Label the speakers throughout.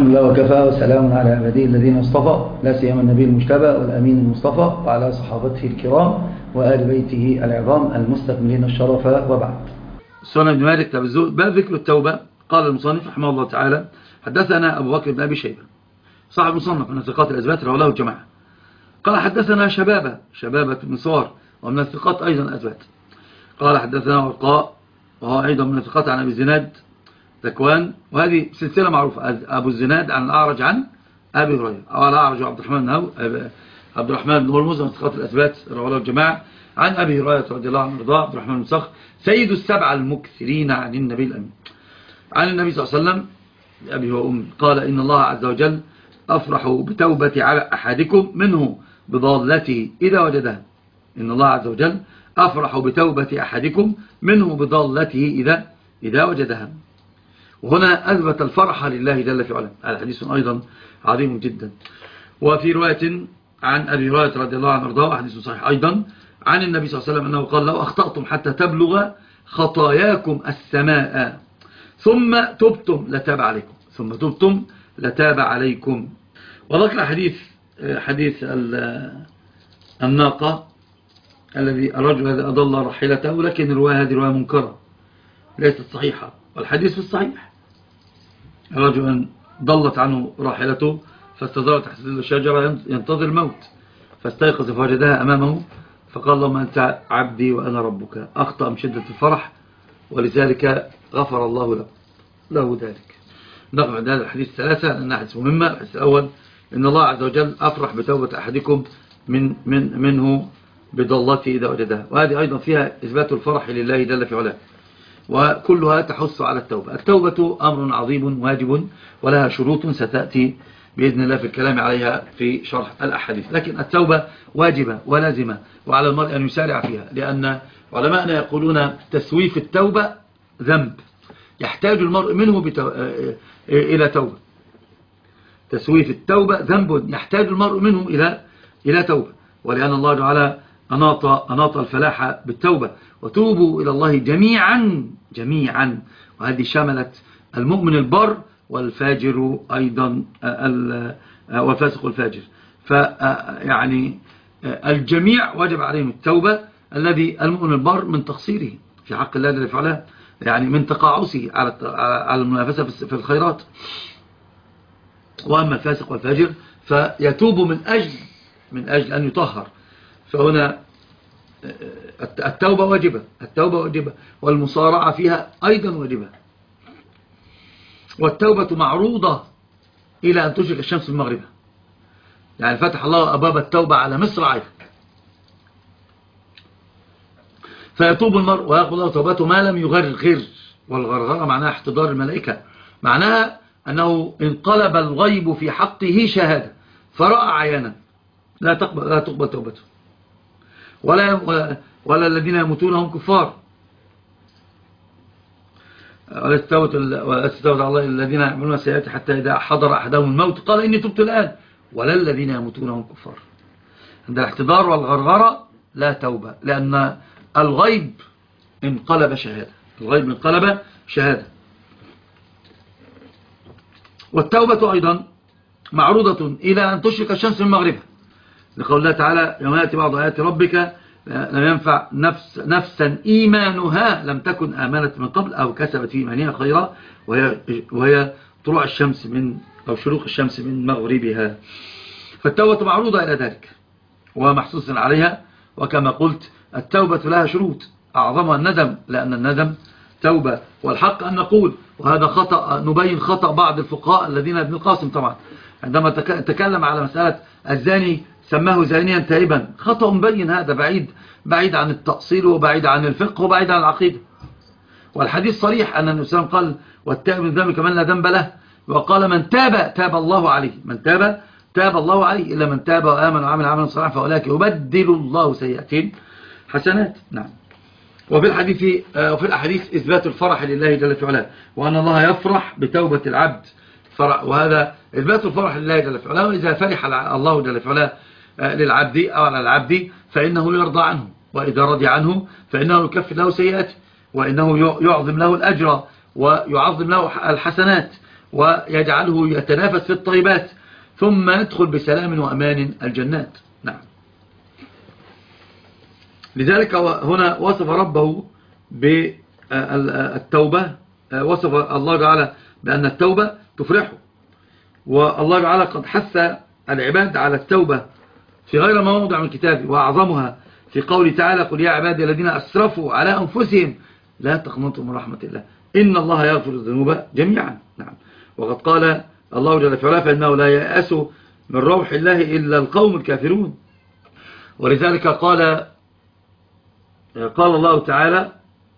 Speaker 1: الحمد لله وكفى وسلام على عباده الذين اصطفى لا سيما النبي المجتبى والأمين المصطفى وعلى صحابته الكرام وآل بيته العظام المستكملين الشرف وبعد.
Speaker 2: سنن بن مالك باب ذكر التوبة. قال المصنف رحمه الله تعالى حدثنا أبو بكر بن أبي شيبة صاحب المصنف من الثقات الأثبات رواه له الجماعة. قال حدثنا شبابة بن صار ومن الثقات أيضا الأثبات. قال حدثنا ورقاء وهو أيضا من الثقات عن أبي الزناد ذكوان، وهذه سلسلة معروفة، أبو الزناد عن الأعرج عن أبي هريرة، أو الأعرج عبد الرحمن بن هرمز من الثقات الأثبات رواه له الجماعة عن أبي هريرة رضي الله عنه وارضاه عبد الرحمن بن صخر سيد السبع المكثرين عن النبي الأمين عن النبي صلى الله عليه وسلم أبي وأمي قال إن الله عز وجل أفرح بتوبة على أحدكم منه بضالته إذا وجدها. إن الله عز وجل أفرح بتوبة أحدكم منه بضالته إذا وجدها. وهنا أثبت الفرح لله جل في علاه. هذا حديث أيضا عظيم جدا. وفي رواية عن أبي هريرة رضي الله عنه وارضاه حديث صحيح أيضا عن النبي صلى الله عليه وسلم أنه قال لو أخطأتم حتى تبلغ خطاياكم السماء ثم تبتم لتاب عليكم. وذكر حديث الناقة الذي الرجل الذي أضل راحلته، لكن الرواية هذه رواية منكرة ليست صحيحة، والحديث في الصحيح. الرجل ضلت عنه راحلته فاستظهر تحت ظل الشجرة ينتظر الموت، فاستيقظ فوجدها أمامه فقال اللهم أنت عبدي وأنا ربك. أخطأ من شدة الفرح ولذلك غفر الله له ذلك. نقف عند هذا الحديث ثلاثة لأنها حديث مهمة. الحديث الأول إن الله عز وجل أفرح بتوبة أحدكم منه بضالته إذا وجدها، وهذه أيضا فيها إثبات الفرح لله جل في علاه، وكلها تحث على التوبة. التوبة أمر عظيم واجب ولها شروط ستأتي بإذن الله في الكلام عليها في شرح الأحاديث، لكن التوبة واجبة ولازمة وعلى المرء أن يسارع فيها، لأن علماءنا يقولون تسويف التوبة ذنب يحتاج المرء منه إلى توبة. تسويف التوبة ذنب يحتاج المرء منه إلى توبة، ولأن الله تعالى أناط الفلاح بالتوبة وتوبوا إلى الله جميعا، وهذه شملت المؤمن البر والفاجر أيضا والفاسق الفاجر. فيعني الجميع وجب عليهم التوبة، الذي المؤمن البر من تقصيره في حق الله جل وعلا، يعني من تقاعسه على المنافسة في الخيرات. وأما الفاسق والفاجر فيتوب من أجل أن يطهر. فهنا التوبة واجبة والمصارعة فيها أيضا واجبة. والتوبة معروضة إلى أن تشرق الشمس من مغربها، يعني فتح الله أبواب التوبة على مصراعيها، فيتوب المرء ويقبل الله توبته ما لم يغرغر. والغرغرة معناها احتضار الملائكة، معناها أنه انقلب الغيب في حقه شهادة فرأى عيانا لا تقبل توبته. ولا الذين يموتون هم كفار، وليس توبة الله الذين يعملون السيئات حتى إذا حضر أحدهم الموت قال إني تبت الآن، ولا الذين يموتون هم كفار. عند الاحتضار والغرغرة لا توبة، لأن الغيب انقلب شهادة. والتوبة أيضا معروضة إلى أن تشرق الشمس من مغربها، لقول الله تعالى يوم يأتي بعض آيات ربك لم ينفع نفسا إيمانها لم تكن آمنت من قبل أو كسبت في إيمانها خيرا وهي طلوع الشمس أو شروق الشمس من مغربها. فالتوبة معروضة إلى ذلك ومحسوس عليها. وكما قلت التوبة لها شروط أعظمها الندم، لأن الندم توبة. والحق أن نقول وهذا خطأ، نبين خطأ بعض الفقهاء الذين ابن القاسم طبعا عندما تكلم على مسألة الزاني سماه زانيا تائبا، خطأ مبين. هذا بعيد عن التأصيل وبعيد عن الفقه وبعيد عن العقيدة. والحديث صريح أن النبي صلى الله عليه وسلم قال والتائب من ذنب كمن لا ذنب له، وقال من تاب الله عليه، تاب الله عليه إلا من تاب وآمن وعمل عملا صالحا فأولئك يبدل الله سيئاتهم حسنات. نعم. وفي الأحاديث إثبات الفرح لله جل في علاه، وأن الله يفرح بتوبة العبد، وهذا إثبات الفرح لله جل في علاه. وإذا فرح الله جل في علاه للعبد أو على العبد فإنه يرضى عنه، وإذا رضي عنه فإنه يكفر له سيئاته، وإنه يعظم له الأجر ويعظم له الحسنات، ويجعله يتنافس في الطيبات ثم يدخل بسلام وأمان الجنات. نعم. لذلك هنا وصف ربه بالتوبة، وصف الله تعالى بأن التوبة تفرحه، والله تعالى قد حث العباد على التوبة في غير موضع من كتابه، وأعظمها في قوله تعالى: قل يا عبادي الذين أسرفوا على أنفسهم لا تقنطوا من رحمة الله إن الله يغفر الذنوب جميعا. نعم. وقد قال الله جل في علاه: فإنه لا يأس من روح الله إلا القوم الكافرون. ولذلك قال الله تعالى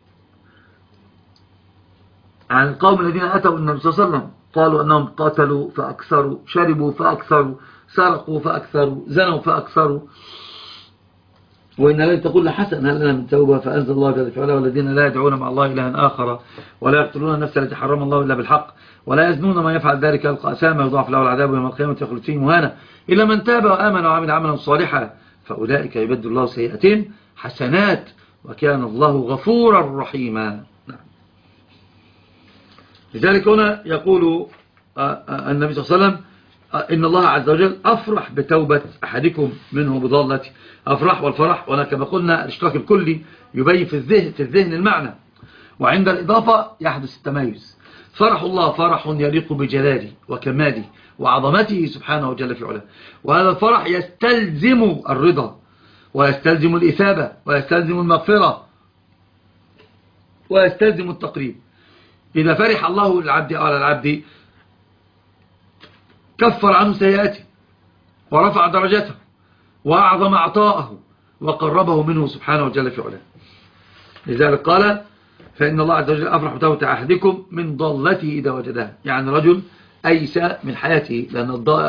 Speaker 2: عن القوم الذين أتوا النبي صلى الله عليه وسلم، قالوا أنهم قاتلوا فأكثروا، شربوا فأكثروا، سرقوا فأكثروا، زنوا فأكثروا، وإن لن تقول حسن هل لنا من توبة؟ فأنزل الله جل وعلا: والذين لا يدعون مع الله إلها آخر ولا يقتلون النفس التي حرم الله إلا بالحق ولا يزنون من يفعل ذلك يلقى أثاما يضاعف له العذاب يوم القيامة يخلد فيه مهانا إلا من تاب وآمن وعمل عملا صالحا فأولئك يبدل الله سيئاتهم حسنات وكان الله غفورا رحيما. لذلك هنا يقول النبي صلى الله عليه وسلم: إن الله عز وجل أفرح بتوبة أحدكم منه بضالته. أفرح والفرح، وأنا كما قلنا الاشتراك الكلي يبين في الذهن المعنى، وعند الإضافة يحدث التميز. فرح الله فرح يليق بجلاله وكماله وعظمته سبحانه وجل في علاه، وهذا الفرح يستلزم الرضا ويستلزم الإثابة ويستلزم المغفرة ويستلزم التقريب. إذا فرح الله للعبد أو على العبد كفر عنه سيئاته ورفع درجته وأعظم عطاءه وقربه منه سبحانه وجل في علاه. لذلك قال: فإن الله عز وجل أفرح بتوبة أحدكم من ضالته إذا وجدها. يعني رجل أيس من حياته، لأن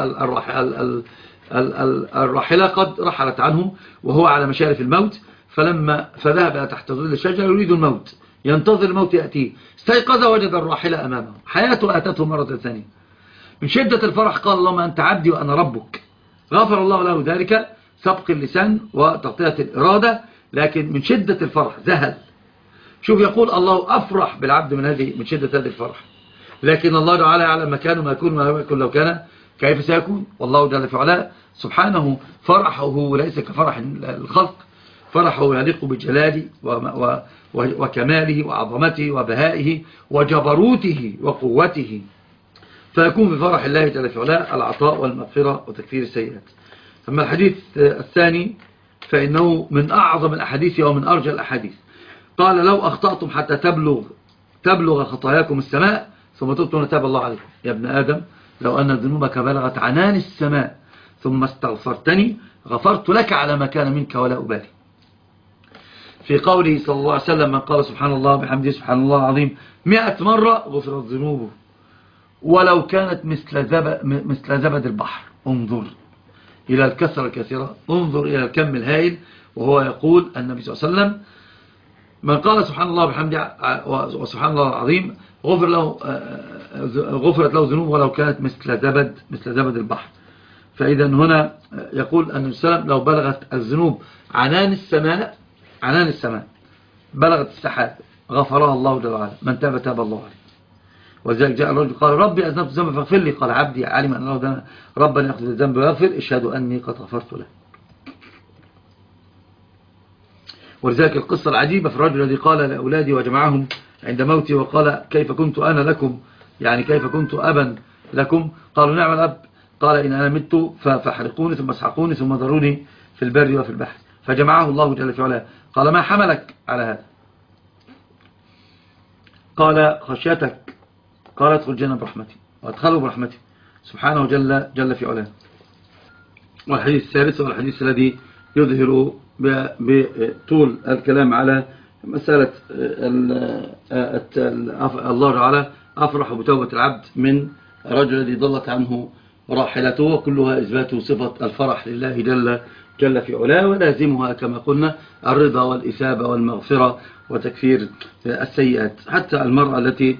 Speaker 2: الراحلة قد رحلت عنه وهو على مشارف الموت، فذهب تحت ظل الشجرة يريد الموت، ينتظر الموت يأتيه، استيقظ وجد الراحلة أمامه، حياته أتته مرة ثانية. من شدة الفرح قال: اللهم أنت عبدي وأنا ربك. غفر الله له ذلك، سبق اللسان وتغطية الإرادة، لكن من شدة الفرح ذهل. شوف، يقول الله أفرح بالعبد من شدة هذه الفرح، لكن الله تعالى يعلم مكانه ما يكون وما يكون لو كان كيف سيكون. والله جل في علاه سبحانه فرحه ليس كفرح الخلق، فرحه يليق بجلاله وكماله وعظمته وبهائه وجبروته وقوته، فيكون بفرح الله جل في علاه العطاء والمغفرة وتكفير السيئات. أما الحديث الثاني فإنه من أعظم الأحاديث ومن أرجى الأحاديث. قال: لو أخطأتم حتى تبلغ خطاياكم السماء ثم تبتم تاب الله عليكم. يا ابن آدم، لو أن ذنوبك بلغت عنان السماء ثم استغفرتني غفرت لك على ما كان منك ولا أبالي. في قوله صلى الله عليه وسلم: من قال سبحان الله بحمده سبحان الله العظيم 100 مرة غفرت ذنوبه ولو كانت مثل زبد البحر. انظر إلى الكثرة الكثيرة، انظر إلى الكم الهائل. وهو يقول النبي صلى الله عليه وسلم: من قال سبحان الله بحمده وسبحان الله العظيم غفرت له ذنوبه ولو كانت مثل زبد البحر. فإذا هنا يقول النبي صلى الله عليه وسلم: لو بلغت الذنوب عنان السماء بلغت السحاب غفرها الله جل وعلا، من تاب تاب الله عليه. وذلك جاء الرجل قال: ربي أذنبت ذنبا فاغفر لي. قال: عبدي علم أن الله ربنا يأخذ الذنب ويغفر، اشهد أني قد غفرت له. ولذلك القصة العجيبة في الرجل الذي قال لأولادي وجمعهم عند موتي وقال: كيف كنت أنا لكم، يعني كيف كنت أبا لكم؟ قالوا: نعم الأب. قال: إن أنا مت فاحرقوني ثم اسحقوني ثم ضروني في البر وفي البحر. فجمعه الله جل في علاه. قال: ما حملك على هذا؟ قال: خشيتك. قال: ادخل الجنة برحمتي وادخله برحمتي سبحانه جل في علاه. والحديث الثالث هو الحديث الذي يظهر بطول الكلام على مسألة الله تعالى أفرح بتوبة العبد من الرجل الذي ضلت عنه راحلته، وكلها إثبات صفة الفرح لله جل في علاه، ولازمها كما قلنا الرضا والإثابة والمغفرة وتكفير السيئات. حتى المرأة التي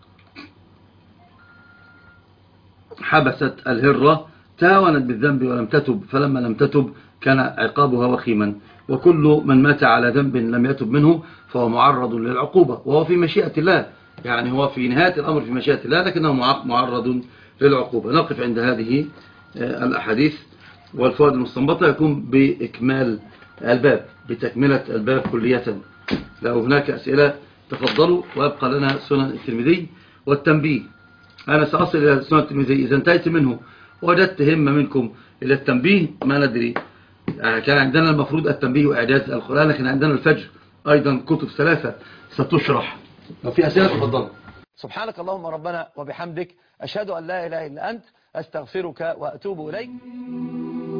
Speaker 2: حبست الهرة تهاونت بالذنب ولم تتب، فلما لم تتب كان عقابها وخيما. وكل من مات على ذنب لم يتب منه فهو معرض للعقوبة، وهو في مشيئة الله يعني هو في نهاية الأمر في مشيئة الله، لكنه معرض للعقوبة. نقف عند هذه الأحاديث والفوائد المستنبطة، يكون بإكمال الباب، بتكملة الباب كلية. لو هناك أسئلة تفضلوا، ويبقى لنا سنن الترمذي والتنبيه. أنا سأصل إلى سنن الترمذي، إذا انتهيت منه وجدت همة منكم إلى التنبيه ما ندري. كان عندنا المفروض التنبيه وإعجاز القرآن، لكن عندنا الفجر أيضا كتب 3 ستشرح. لو في أسئلة تفضلوا.
Speaker 3: سبحانك اللهم ربنا وبحمدك، أشهد أن لا إله إلا أنت، أستغفرك وأتوب إليك.